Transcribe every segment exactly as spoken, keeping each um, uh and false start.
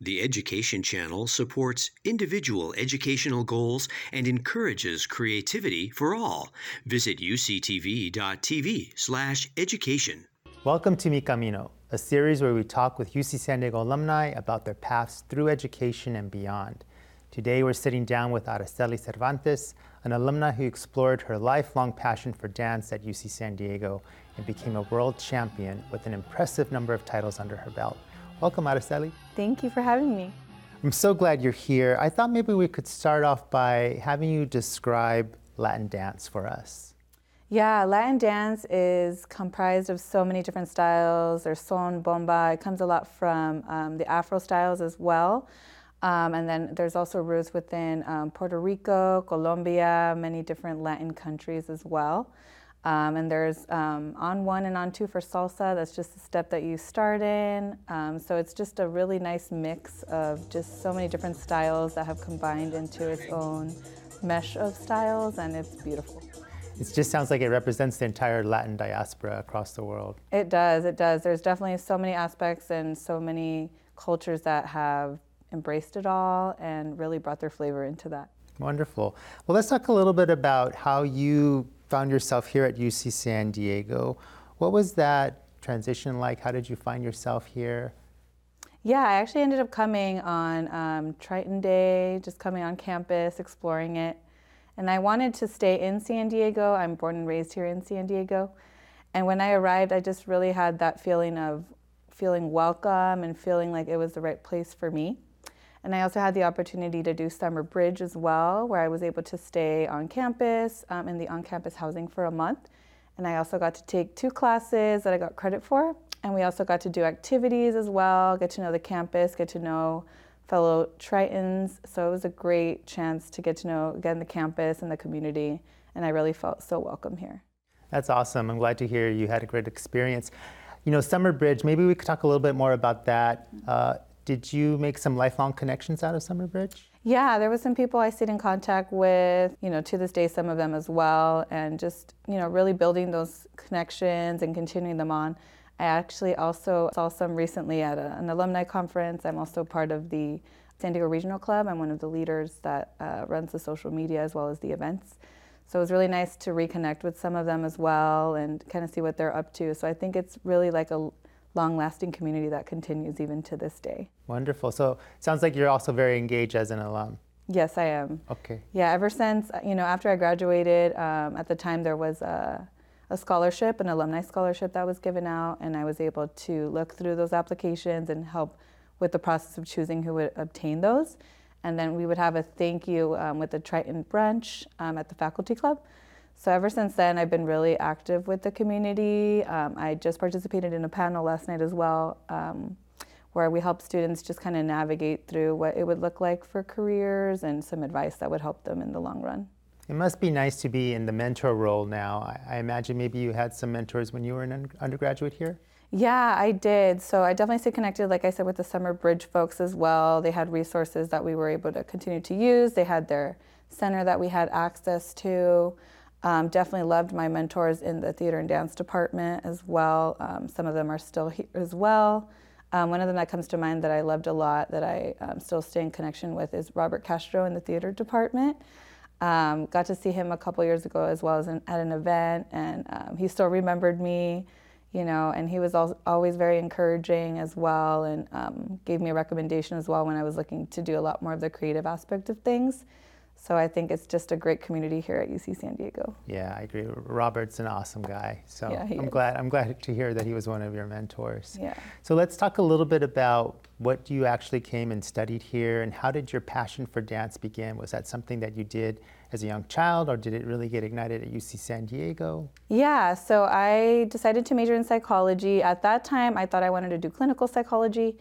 The Education Channel supports individual educational goals and encourages creativity for all. Visit uctv.tv slash education. Welcome to Mi Camino, a series where we talk with U C San Diego alumni about their paths through education and beyond. Today we're sitting down with Araceli Cervantes, an alumni who explored her lifelong passion for dance at U C San Diego and became a world champion with an impressive number of titles under her belt. Welcome, Araceli. Thank you for having me. I'm so glad you're here. I thought maybe we could start off by having you describe Latin dance for us. Yeah, Latin dance is comprised of so many different styles. There's son, bomba. It comes a lot from um, the Afro styles as well. Um, and then there's also roots within um, Puerto Rico, Colombia, many different Latin countries as well. Um, and there's um, on one and on two for salsa. That's just the step that you start in. Um, so it's just a really nice mix of just so many different styles that have combined into its own mesh of styles, and it's beautiful. It just sounds like it represents the entire Latin diaspora across the world. It does, it does. There's definitely so many aspects and so many cultures that have embraced it all and really brought their flavor into that. Wonderful. Well, let's talk a little bit about how you found yourself here at U C San Diego. What was that transition like? How did you find yourself here? Yeah, I actually ended up coming on um, Triton Day, just coming on campus, exploring it. And I wanted to stay in San Diego. I'm born and raised here in San Diego. And when I arrived, I just really had that feeling of feeling welcome and feeling like it was the right place for me. And I also had the opportunity to do Summer Bridge as well, where I was able to stay on campus um, in the on-campus housing for a month. And I also got to take two classes that I got credit for. And we also got to do activities as well, get to know the campus, get to know fellow Tritons. So it was a great chance to get to know, again, the campus and the community. And I really felt so welcome here. That's awesome. I'm glad to hear you had a great experience. You know, Summer Bridge, maybe we could talk a little bit more about that. Uh, Did you make some lifelong connections out of Summer Bridge? Yeah, there were some people I stayed in contact with, you know, to this day, some of them as well, and just, you know, really building those connections and continuing them on. I actually also saw some recently at a, an alumni conference. I'm also part of the San Diego Regional Club. I'm one of the leaders that uh, runs the social media as well as the events. So it was really nice to reconnect with some of them as well and kind of see what they're up to. So I think it's really like a long-lasting community that continues even to this day. Wonderful. So it sounds like you're also very engaged as an alum. Yes, I am. Okay. Yeah, ever since, you know, after I graduated, um, at the time there was a, a scholarship, an alumni scholarship that was given out, and I was able to look through those applications and help with the process of choosing who would obtain those. And then we would have a thank you um, with the Triton brunch um, at the faculty club. So ever since then, I've been really active with the community. Um, I just participated in a panel last night as well, um, where we help students just kind of navigate through what it would look like for careers and some advice that would help them in the long run. It must be nice to be in the mentor role now. I, I imagine maybe you had some mentors when you were an undergraduate here? Yeah, I did. So I definitely stayed connected, like I said, with the Summer Bridge folks as well. They had resources that we were able to continue to use. They had their center that we had access to. Um, definitely loved my mentors in the theater and dance department as well. Um, some of them are still here as well. Um, one of them that comes to mind that I loved a lot that I um, still stay in connection with is Robert Castro in the theater department. Um, got to see him a couple years ago as well as an, at an event, and um, he still remembered me, you know, and he was al always very encouraging as well, and um, gave me a recommendation as well when I was looking to do a lot more of the creative aspect of things. So I think it's just a great community here at U C San Diego. Yeah, I agree. Robert's an awesome guy. So yeah, I'm is. glad I'm glad to hear that he was one of your mentors. Yeah. So let's talk a little bit about what you actually came and studied here, and how did your passion for dance begin? Was that something that you did as a young child, or did it really get ignited at U C San Diego? Yeah, so I decided to major in psychology. At that time, I thought I wanted to do clinical psychology.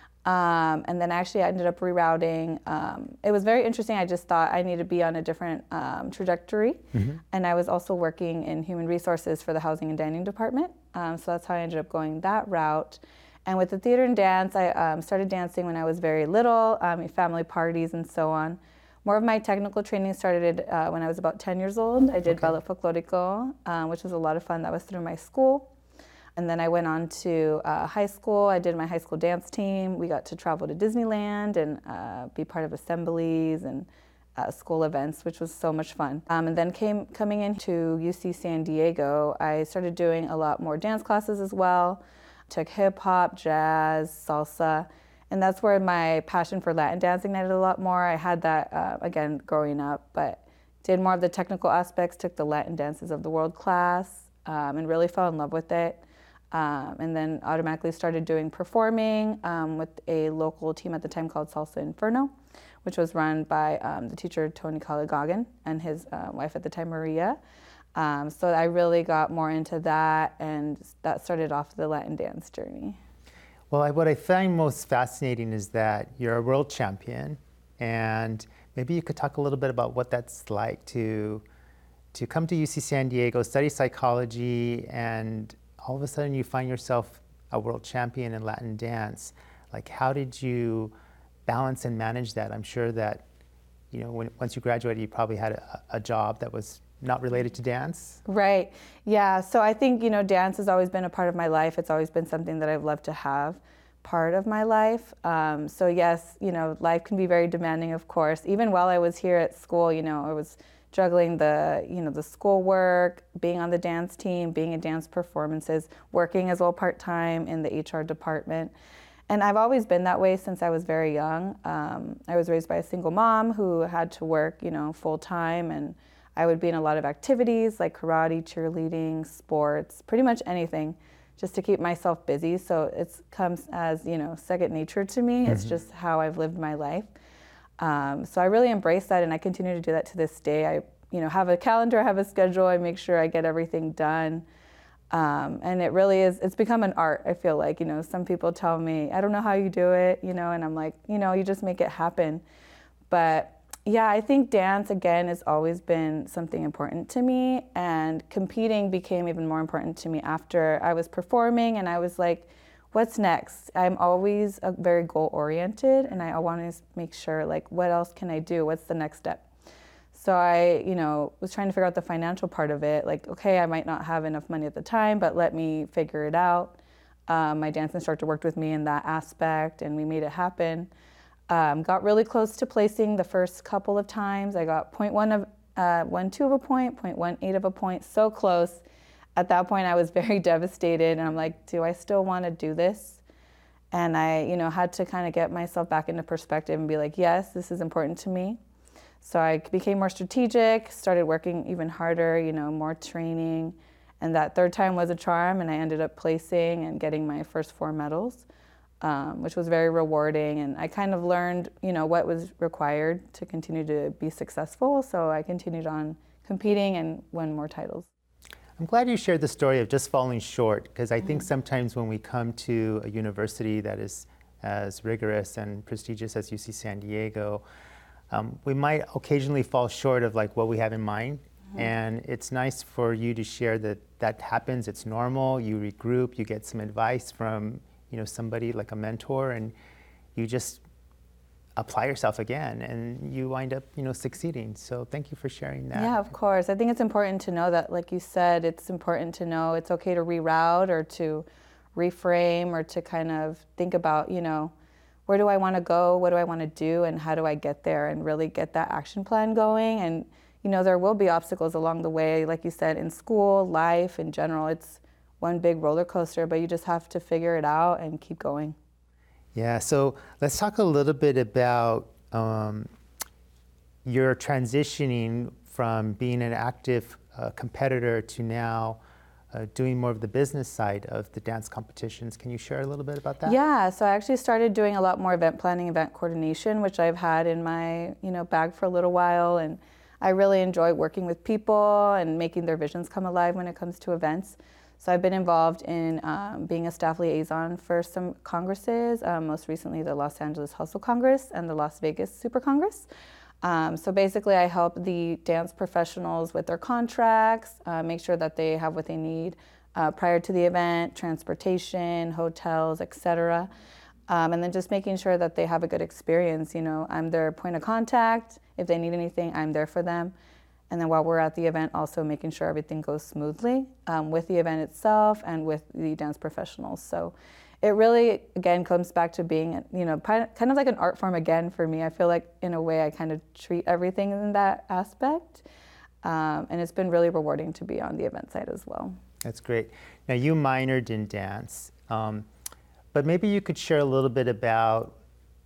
Um, and then actually I ended up rerouting. Um, it was very interesting. I just thought I needed to be on a different um, trajectory. Mm-hmm. And I was also working in human resources for the housing and dining department. Um, so that's how I ended up going that route. And with the theater and dance, I um, started dancing when I was very little, um, family parties and so on. More of my technical training started uh, when I was about ten years old. I did okay. Ballet Folklorico, um, which was a lot of fun. That was through my school. And then I went on to uh, high school. I did my high school dance team. We got to travel to Disneyland and uh, be part of assemblies and uh, school events, which was so much fun. Um, and then came coming into U C San Diego, I started doing a lot more dance classes as well. Took hip hop, jazz, salsa, and that's where my passion for Latin dance ignited a lot more. I had that uh, again growing up, but did more of the technical aspects. Took the Latin dances of the world class, um, and really fell in love with it. Um, and then automatically started doing performing um, with a local team at the time called Salsa Inferno, which was run by um, the teacher Tony Caligagan and his uh, wife at the time, Maria. Um, so I really got more into that, and that started off the Latin dance journey. Well, I, what I find most fascinating is that you're a world champion, and maybe you could talk a little bit about what that's like to to come to U C San Diego, study psychology, and all of a sudden you find yourself a world champion in Latin dance. Like, how did you balance and manage that? I'm sure that, you know, when, once you graduated, you probably had a, a job that was not related to dance. Right. Yeah. So I think, you know, dance has always been a part of my life. It's always been something that I've loved to have part of my life. Um, so yes, you know, life can be very demanding, of course. Even while I was here at school, you know, I was juggling the, you know, the schoolwork, being on the dance team, being in dance performances, working as well part-time in the H R department. And I've always been that way since I was very young. Um, I was raised by a single mom who had to work, you know, full-time, and I would be in a lot of activities like karate, cheerleading, sports, pretty much anything, just to keep myself busy. So it comes as, you know, second nature to me. Mm-hmm. It's just how I've lived my life. Um, so I really embrace that, and I continue to do that to this day. I, you know, have a calendar, I have a schedule. I make sure I get everything done. Um, and it really is, it's become an art, I feel like. You know, some people tell me, I don't know how you do it, you know, and I'm like, you know, you just make it happen. But yeah, I think dance, again, has always been something important to me, and competing became even more important to me after I was performing, and I was like, what's next? I'm always a very goal-oriented, and I want to make sure, like, what else can I do? What's the next step? So I, you know, was trying to figure out the financial part of it. Like, okay, I might not have enough money at the time, but let me figure it out. Um, my dance instructor worked with me in that aspect, and we made it happen. Um, got really close to placing the first couple of times. I got point one of uh, one two of a point, point one eight of a point, so close. At that point, I was very devastated, and I'm like, do I still want to do this? And I, you know, had to kind of get myself back into perspective and be like, yes, this is important to me. So I became more strategic, started working even harder, you know, more training. And that third time was a charm, and I ended up placing and getting my first four medals, um, which was very rewarding. And I kind of learned, you know, what was required to continue to be successful. So I continued on competing and won more titles. I'm glad you shared the story of just falling short, because I mm-hmm. think sometimes when we come to a university that is as rigorous and prestigious as U C San Diego, um, we might occasionally fall short of like what we have in mind. Mm-hmm. And it's nice for you to share that that happens, it's normal, you regroup, you get some advice from, you know, somebody like a mentor, and you just apply yourself again, and you wind up, you know, succeeding. So thank you for sharing that. Yeah, of course. I think it's important to know that, like you said, it's important to know it's okay to reroute or to reframe or to kind of think about, you know, where do I want to go? What do I want to do? And how do I get there? And really get that action plan going. And, you know, there will be obstacles along the way. Like you said, in school, life in general, it's one big roller coaster, but you just have to figure it out and keep going. Yeah, so let's talk a little bit about um, your transitioning from being an active uh, competitor to now uh, doing more of the business side of the dance competitions. Can you share a little bit about that? Yeah, so I actually started doing a lot more event planning, event coordination, which I've had in my, you know, bag for a little while, and I really enjoy working with people and making their visions come alive when it comes to events. So I've been involved in um, being a staff liaison for some congresses, um, most recently the Los Angeles Hustle Congress and the Las Vegas Super Congress. Um, so basically I help the dance professionals with their contracts, uh, make sure that they have what they need uh, prior to the event, transportation, hotels, et cetera. Um, and then just making sure that they have a good experience. You know, I'm their point of contact. If they need anything, I'm there for them. And then while we're at the event, also making sure everything goes smoothly um, with the event itself and with the dance professionals. So it really, again, comes back to being, you know, kind of like an art form again for me. I feel like in a way I kind of treat everything in that aspect. Um, and it's been really rewarding to be on the event side as well. That's great. Now you minored in dance, um, but maybe you could share a little bit about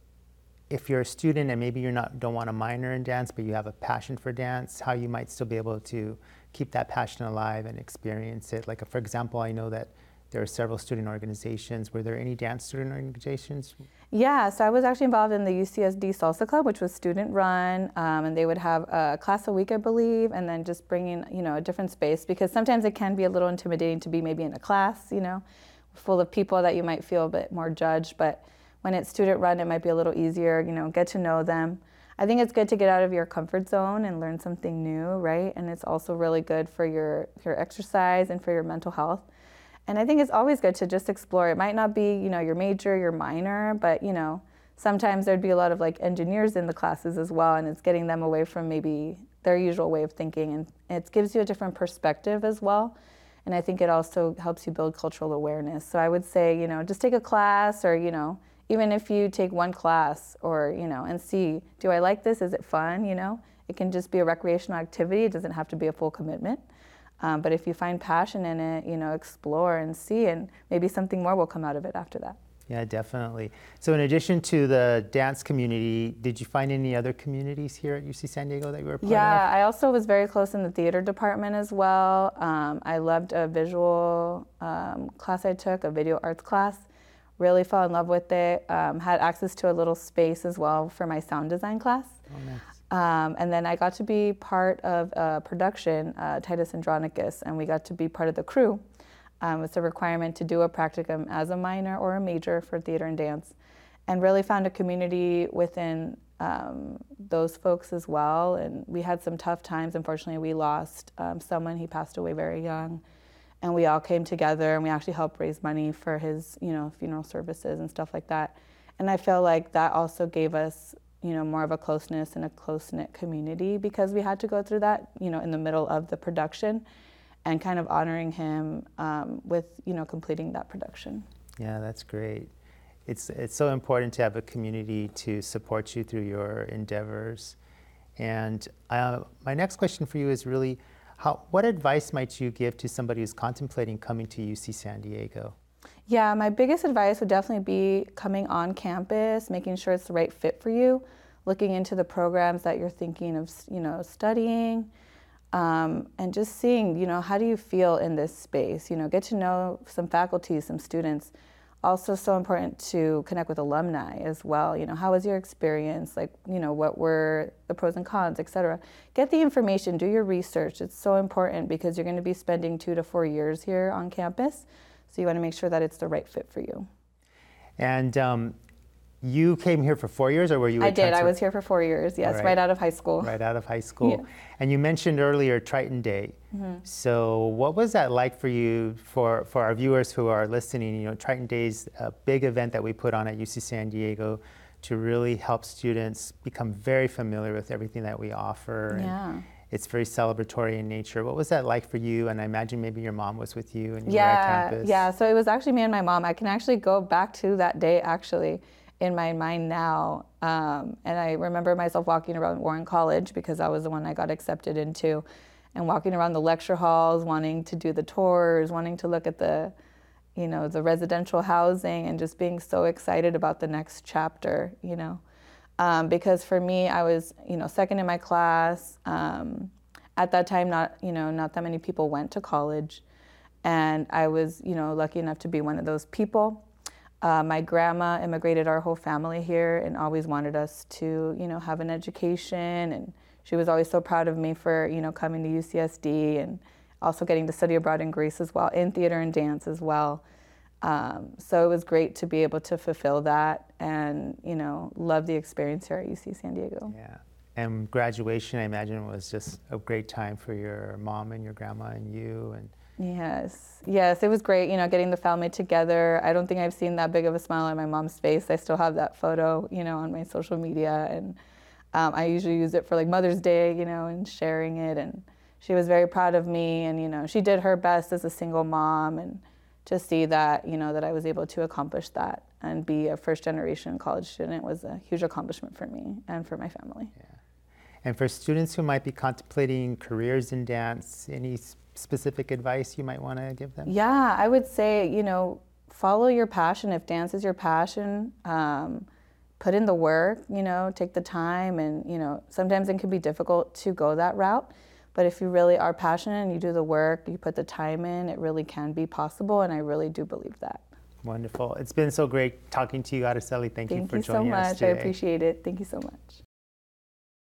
if you're a student and maybe you're not don't want to minor in dance, but you have a passion for dance, how you might still be able to keep that passion alive and experience it. Like, for example, I know that there are several student organizations. Were there any dance student organizations? Yeah, so I was actually involved in the U C S D Salsa Club, which was student run, um, and they would have a class a week, I believe, and then just bringing, you know, a different space, because sometimes it can be a little intimidating to be maybe in a class, you know, full of people that you might feel a bit more judged, but when it's student run, it might be a little easier, you know, get to know them. I think it's good to get out of your comfort zone and learn something new, right? And it's also really good for your, your exercise and for your mental health. And I think it's always good to just explore. It might not be, you know, your major, your minor, but, you know, sometimes there'd be a lot of like engineers in the classes as well, and it's getting them away from maybe their usual way of thinking, and it gives you a different perspective as well. And I think it also helps you build cultural awareness. So I would say, you know, just take a class, or, you know, even if you take one class, or, you know, and see, do I like this? Is it fun? You know, it can just be a recreational activity. It doesn't have to be a full commitment. Um, but if you find passion in it, you know, explore and see, and maybe something more will come out of it after that. Yeah, definitely. So in addition to the dance community, did you find any other communities here at U C San Diego that you were a part yeah, of? I also was very close in the theater department as well. Um, I loved a visual um, class I took, a video arts class. Really fell in love with it. Um, had access to a little space as well for my sound design class. Oh, nice. Um, and then I got to be part of a production, uh, Titus Andronicus, and we got to be part of the crew. Um, it's a requirement to do a practicum as a minor or a major for theater and dance, and really found a community within um, those folks as well. And we had some tough times. Unfortunately, we lost um, someone. He passed away very young, and we all came together, and we actually helped raise money for his, you know, funeral services and stuff like that. And I feel like that also gave us, you know, more of a closeness and a close-knit community, because we had to go through that, you know, in the middle of the production, and kind of honoring him um, with, you know, completing that production. Yeah, that's great. It's it's so important to have a community to support you through your endeavors. And uh, my next question for you is really, how what advice might you give to somebody who's contemplating coming to U C San Diego? Yeah, my biggest advice would definitely be coming on campus, making sure it's the right fit for you, looking into the programs that you're thinking of, you know, studying, um, and just seeing, you know, how do you feel in this space? You know, get to know some faculty, some students. Also so important to connect with alumni as well. You know, how was your experience? Like, you know, what were the pros and cons, et cetera. Get the information, do your research. It's so important because you're going to be spending two to four years here on campus. So you want to make sure that it's the right fit for you. And um, you came here for four years, or were you? I did. I was here for four years. Yes, right. right out of high school. Right out of high school. Yeah. And you mentioned earlier Triton Day. Mm-hmm. So what was that like for you? For for our viewers who are listening, you know, Triton Day is a big event that we put on at U C San Diego to really help students become very familiar with everything that we offer. Yeah. And it's very celebratory in nature. What was that like for you? And I imagine maybe your mom was with you and you yeah, were at campus. Yeah, so it was actually me and my mom. I can actually go back to that day actually in my mind now. Um, and I remember myself walking around Warren College, because that was the one I got accepted into, and walking around the lecture halls, wanting to do the tours, wanting to look at the, you know, the residential housing, and just being so excited about the next chapter, you know. Um, because for me, I was, you know, second in my class. Um, at that time, not, you know, not that many people went to college, and I was, you know, lucky enough to be one of those people. Uh, my grandma immigrated our whole family here and always wanted us to, you know, have an education, and she was always so proud of me for, you know, coming to U C S D and also getting to study abroad in Greece as well, in theater and dance as well. Um, so it was great to be able to fulfill that and, you know, love the experience here at U C San Diego. Yeah. And graduation, I imagine, was just a great time for your mom and your grandma and you. And Yes, yes, it was great, you know, getting the family together. I don't think I've seen that big of a smile on my mom's face. I still have that photo, you know, on my social media, and Um, I usually use it for like Mother's Day, you know, and sharing it. And she was very proud of me. And, you know, she did her best as a single mom. And to see that, you know, that I was able to accomplish that and be a first generation college student was a huge accomplishment for me and for my family. Yeah. And for students who might be contemplating careers in dance, any s- specific advice you might want to give them? Yeah, I would say, you know, follow your passion. If dance is your passion, um, put in the work, you know, take the time. And, you know, sometimes it can be difficult to go that route. But if you really are passionate and you do the work, you put the time in, it really can be possible. And I really do believe that. Wonderful. It's been so great talking to you, Araceli. Thank, Thank you for you so joining us much. I today. appreciate it. Thank you so much.